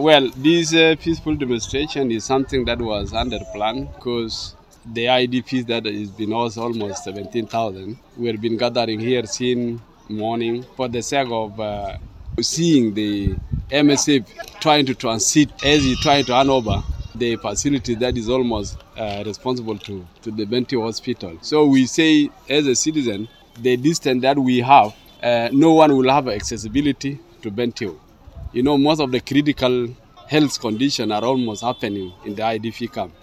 Well, this peaceful demonstration is something that was under plan because the IDPs that has been also almost 17,000. We've been gathering here since morning for the sake of seeing the MSF trying to transit as he trying to hand over the facility that is almost responsible to the Bentiu Hospital. So we say as a citizen, the distance that we have, no one will have accessibility to Bentiu. You know, most of the critical health conditions are almost happening in the IDP camp.